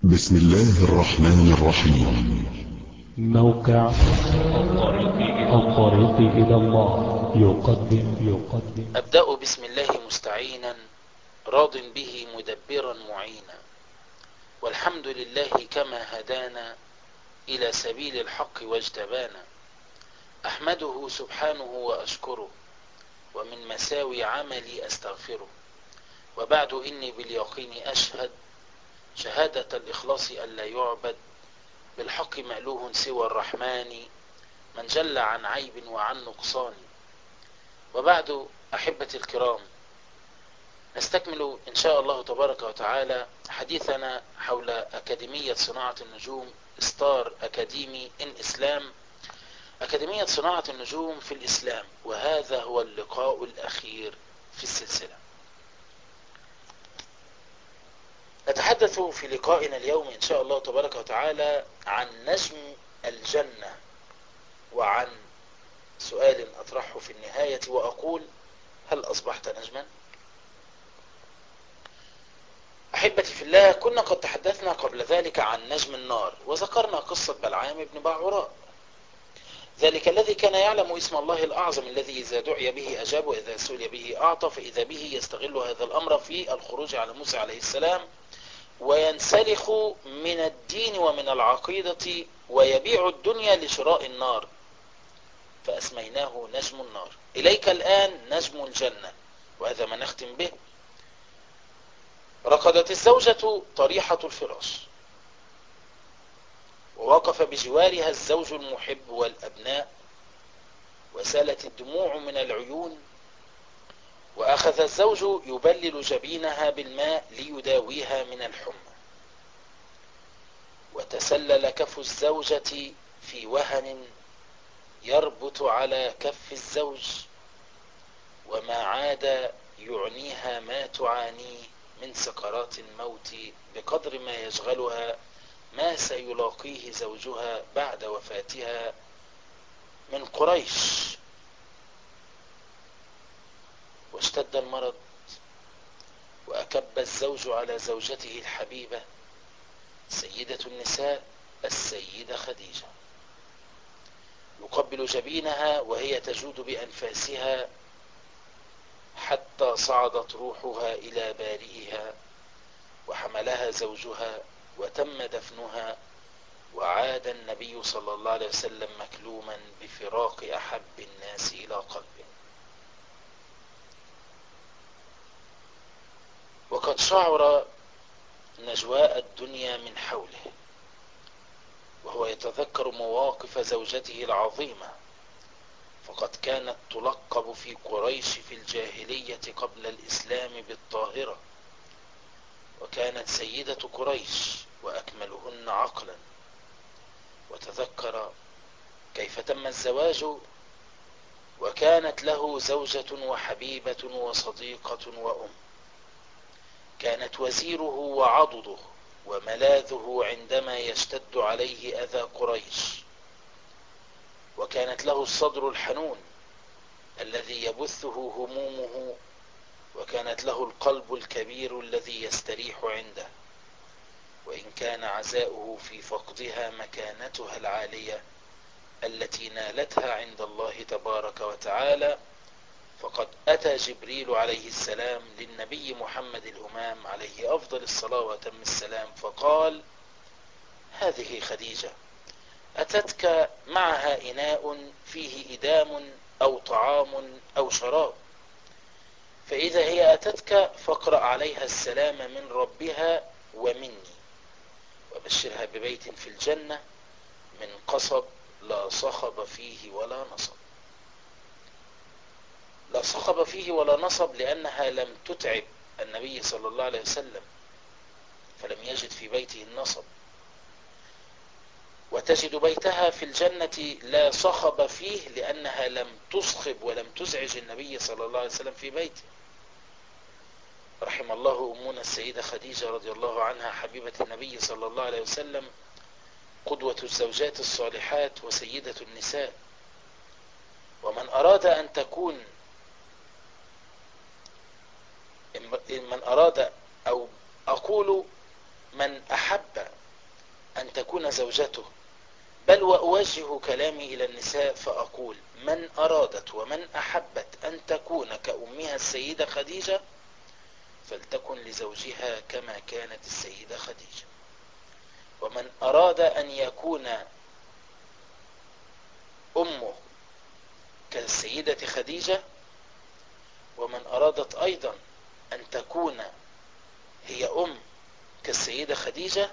بسم الله الرحمن الرحيم. موقع الطريق إلى الله يقدم أبدأ بسم الله مستعينا راض به مدبرا معينا، والحمد لله كما هدانا إلى سبيل الحق واجتبانا. أحمده سبحانه وأشكره، ومن مساوي عملي أستغفره. وبعد إني باليقين أشهد شهادة الإخلاص أن لا يعبد بالحق مألوه سوى الرحمن، من جل عن عيب وعن نقصان. وبعد أحبتي الكرام، نستكمل إن شاء الله تبارك وتعالى حديثنا حول أكاديمية صناعة النجوم ستار أكاديمي إن إسلام، أكاديمية صناعة النجوم في الإسلام، وهذا هو اللقاء الأخير في السلسلة. نتحدث في لقائنا اليوم إن شاء الله تبارك وتعالى عن نجم الجنة، وعن سؤال أطرحه في النهاية وأقول: هل أصبحت نجما؟ أحبتي في الله، كنا قد تحدثنا قبل ذلك عن نجم النار، وذكرنا قصة بلعام بن باعوراء، ذلك الذي كان يعلم اسم الله الأعظم الذي إذا دعي به أجاب وإذا سئل به أعطى، فإذا به يستغل هذا الأمر في الخروج على موسى عليه السلام، وينسلخ من الدين ومن العقيدة ويبيع الدنيا لشراء النار، فأسميناه نجم النار. إليك الآن نجم الجنة، وهذا ما نختم به. ركضت الزوجة طريحة الفراش، ووقف بجوارها الزوج المحب والأبناء، وسالت الدموع من العيون، وأخذ الزوج يبلل جبينها بالماء ليداويها من الحمى، وتسلل كف الزوجة في وهن يربط على كف الزوج، وما عاد يعنيها ما تعانيه من سكرات الموت بقدر ما يشغلها ما سيلاقيه زوجها بعد وفاتها من قريش. واشتد المرض، وأكب الزوج على زوجته الحبيبة سيدة النساء السيدة خديجة، يقبل جبينها وهي تجود بأنفاسها حتى صعدت روحها إلى بارئها، وحملها زوجها وتم دفنها، وعاد النبي صلى الله عليه وسلم مكلوما بفراق أحب الناس إلى قلبه. وقد شعر نجواء الدنيا من حوله، وهو يتذكر مواقف زوجته العظيمة، فقد كانت تلقب في قريش في الجاهلية قبل الإسلام بالطاهرة، وكانت سيدة قريش وأكملهن عقلا. وتذكر كيف تم الزواج، وكانت له زوجة وحبيبة وصديقة وأم، كانت وزيره وعضده وملاذه عندما يشتد عليه أذى قريش، وكانت له الصدر الحنون الذي يبثه همومه، وكانت له القلب الكبير الذي يستريح عنده، وإن كان عزاؤه في فقدها مكانتها العالية التي نالتها عند الله تبارك وتعالى. فقد أتى جبريل عليه السلام للنبي محمد الأمام عليه أفضل الصلاة وأتم السلام، فقال: هذه خديجة، أتتك معها إناء فيه إدام أو طعام أو شراب، فإذا هي أتتك فاقرأ عليها السلام من ربها ومني، وبشرها ببيت في الجنة من قصب لا صخب فيه ولا نصب. لا صخب فيه ولا نصب لأنها لم تتعب النبي صلى الله عليه وسلم، فلم يجد في بيته النصب. وتجد بيتها في الجنة لا صخب فيه لأنها لم تصخب ولم تزعج النبي صلى الله عليه وسلم في بيته. رحم الله أمنا السيدة خديجة رضي الله عنها، حبيبة النبي صلى الله عليه وسلم، قدوة الزوجات الصالحات وسيدة النساء. ومن أراد أن تكون من أراد، أو أقول من أحب أن تكون زوجته، بل وأوجه كلامي إلى النساء فأقول: من أرادت ومن أحبت أن تكون كأمها السيدة خديجة فلتكن لزوجها كما كانت السيدة خديجة، ومن أراد أن يكون أمه كالسيدة خديجة، ومن أرادت أيضا أن تكون هي أم كالسيدة خديجة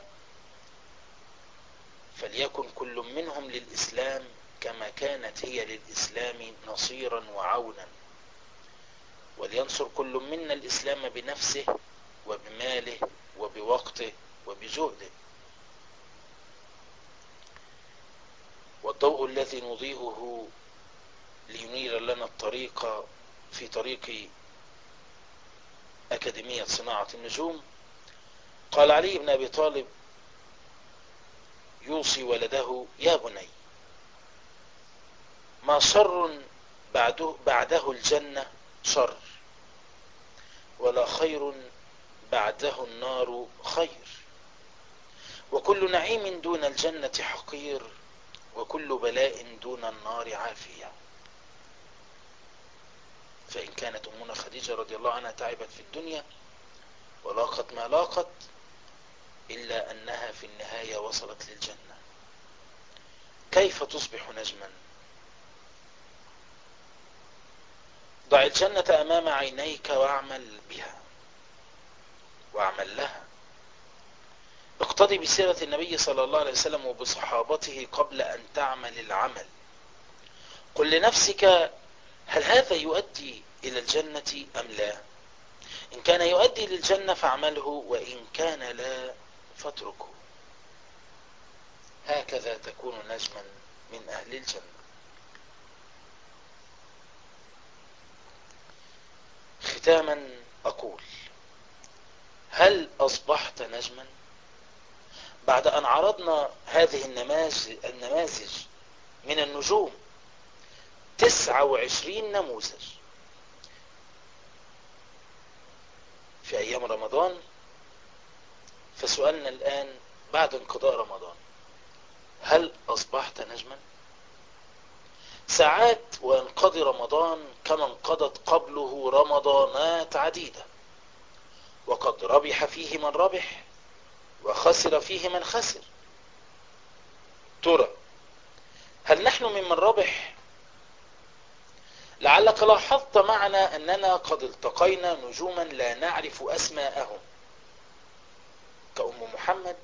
فليكن كل منهم للإسلام كما كانت هي للإسلام نصيرا وعونا، ولينصر كل منا الإسلام بنفسه وبماله وبوقته وبجهده. والضوء الذي نضيئه لينير لنا الطريق في طريق أكاديمية صناعة النجوم. قال علي بن أبي طالب يوصي ولده: يا بني، ما شر بعده الجنة شر، ولا خير بعده النار خير، وكل نعيم دون الجنة حقير، وكل بلاء دون النار عافية. فإن كانت أمنا خديجة رضي الله عنها تعبت في الدنيا ولاقت ما لاقت، إلا أنها في النهاية وصلت للجنة. كيف تصبح نجما؟ ضع الجنة أمام عينيك واعمل بها واعمل لها. اقتدي بسيرة النبي صلى الله عليه وسلم وبصحابته قبل أن تعمل العمل. قل لنفسك: هل هذا يؤدي إلى الجنة أم لا؟ إن كان يؤدي للجنة فاعمله، وإن كان لا فاتركه. هكذا تكون نجما من أهل الجنة. ختاما أقول: هل أصبحت نجما؟ بعد أن عرضنا هذه النماذج من النجوم، 29 نموذج في أيام رمضان، فسؤالنا الآن بعد انقضاء رمضان: هل أصبحت نجما؟ ساعات وينقضي رمضان كما انقضت قبله رمضانات عديدة، وقد ربح فيه من ربح وخسر فيه من خسر. ترى هل نحن ممن ربح؟ لعلك لاحظت معنا أننا قد التقينا نجوما لا نعرف أسماءهم، كأم محمد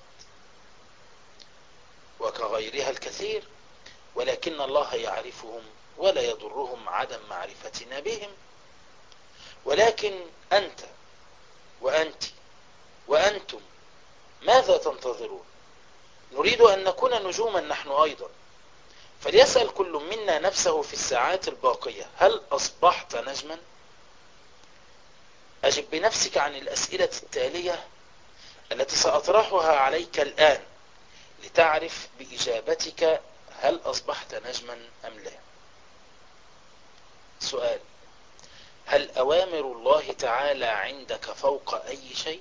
وكغيرها الكثير، ولكن الله يعرفهم ولا يضرهم عدم معرفتنا بهم. ولكن أنت وأنت وأنتم ماذا تنتظرون؟ نريد أن نكون نجوما نحن أيضا، فليسأل كل منا نفسه في الساعات الباقية: هل أصبحت نجما؟ أجب بنفسك عن الأسئلة التالية التي سأطرحها عليك الآن لتعرف بإجابتك هل أصبحت نجما أم لا. سؤال: هل أوامر الله تعالى عندك فوق أي شيء؟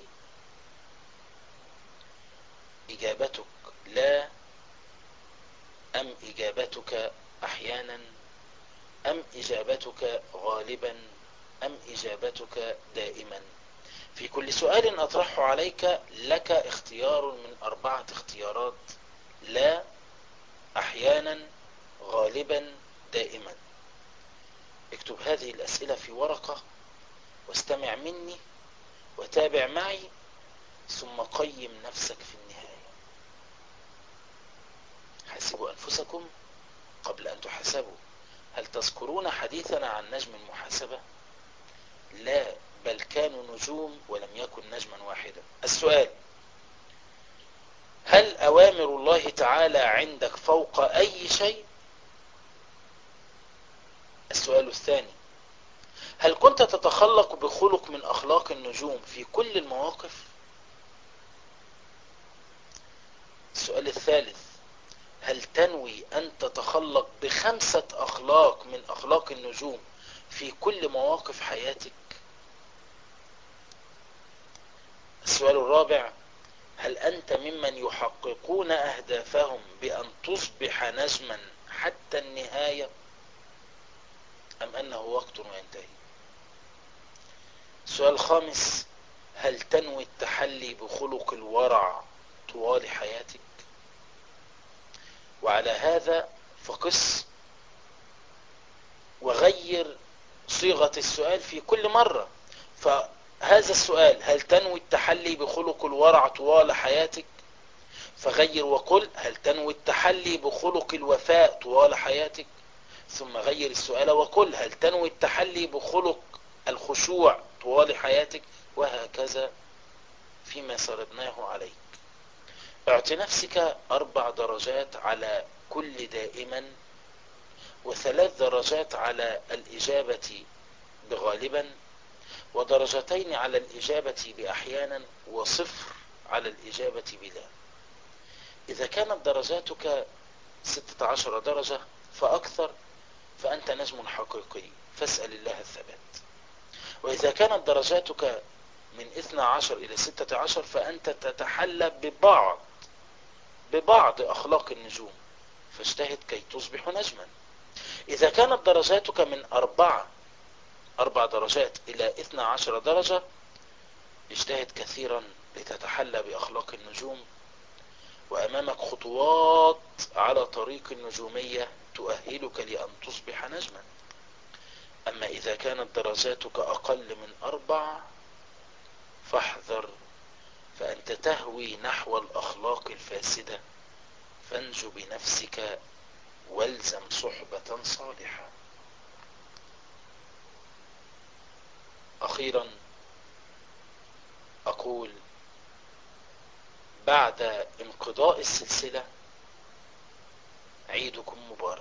إجابتك لا، أم إجابتك أحيانا، أم إجابتك غالبا، أم إجابتك دائما؟ في كل سؤال أطرحه عليك لك اختيار من 4 اختيارات: لا، أحيانا، غالبا، دائما. اكتب هذه الأسئلة في ورقة واستمع مني وتابع معي، ثم قيم نفسك في النهاية. حاسبوا أنفسكم قبل أن تحاسبوا. هل تذكرون حديثنا عن نجم المحاسبة؟ لا، بل كانوا نجوم ولم يكن نجما واحدا. السؤال: هل أوامر الله تعالى عندك فوق أي شيء؟ السؤال الثاني: هل كنت تتخلق بخلق من أخلاق النجوم في كل المواقف؟ السؤال الثالث: هل تنوي أن تتخلق ب5 أخلاق من أخلاق النجوم في كل مواقف حياتك؟ السؤال الرابع: هل أنت ممن يحققون أهدافهم بأن تصبح نجما حتى النهاية، أم أنه وقت وينتهي؟ السؤال الخامس: هل تنوي التحلي بخلق الورع طوال حياتك؟ وعلى هذا فقس وغير صيغة السؤال في كل مرة. فهذا السؤال: هل تنوي التحلي بخلق الورع طوال حياتك؟ فغير وقل: هل تنوي التحلي بخلق الوفاء طوال حياتك؟ ثم غير السؤال وقل: هل تنوي التحلي بخلق الخشوع طوال حياتك؟ وهكذا فيما سردناه عليك. اعط نفسك 4 درجات على كل دائما، و3 درجات على الإجابة بغالبا، ودرجتين على الإجابة بأحيانا، وصفر على الإجابة بلا. إذا كانت درجاتك 16 درجة فأكثر فأنت نجم حقيقي، فاسأل الله الثبات. وإذا كانت درجاتك من 12 إلى 16 فأنت تتحلى ببعض أخلاق النجوم، فاجتهد كي تصبح نجما. إذا كانت درجاتك من 4 درجات إلى 12 درجة، اجتهد كثيرا لتتحلى بأخلاق النجوم، وأمامك خطوات على طريق النجومية تؤهلك لأن تصبح نجما. أما إذا كانت درجاتك أقل من 4 فاحذر، فأنت تهوي نحو الأخلاق الفاسدة، فانجو بنفسك والزم صحبة صالحة. أخيرا أقول: بعد انقضاء السلسلة عيدكم مبارك.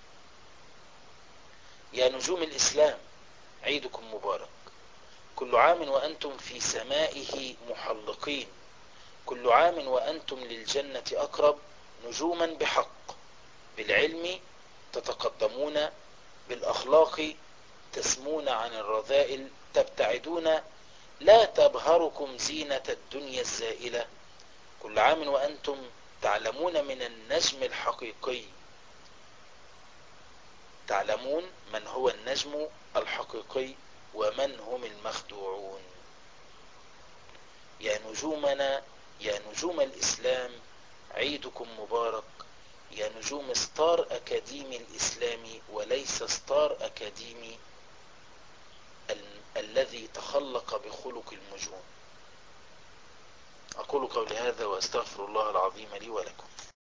يا نجوم الإسلام عيدكم مبارك، كل عام وأنتم في سمائه محلقين، كل عام وأنتم للجنة أقرب، نجوما بحق، بالعلم تتقدمون، بالأخلاق تسمون عن الرذائل، تبتعدون، لا تبهركم زينة الدنيا الزائلة. كل عام وأنتم تعلمون من النجم الحقيقي، تعلمون من هو النجم الحقيقي ومن هم المخدوعون. يا نجومنا، يا نجوم الإسلام عيدكم مبارك، يا نجوم ستار أكاديمي الإسلامي وليس ستار أكاديمي الذي تخلق بخلق المجون. أقول قولي هذا وأستغفر الله العظيم لي ولكم.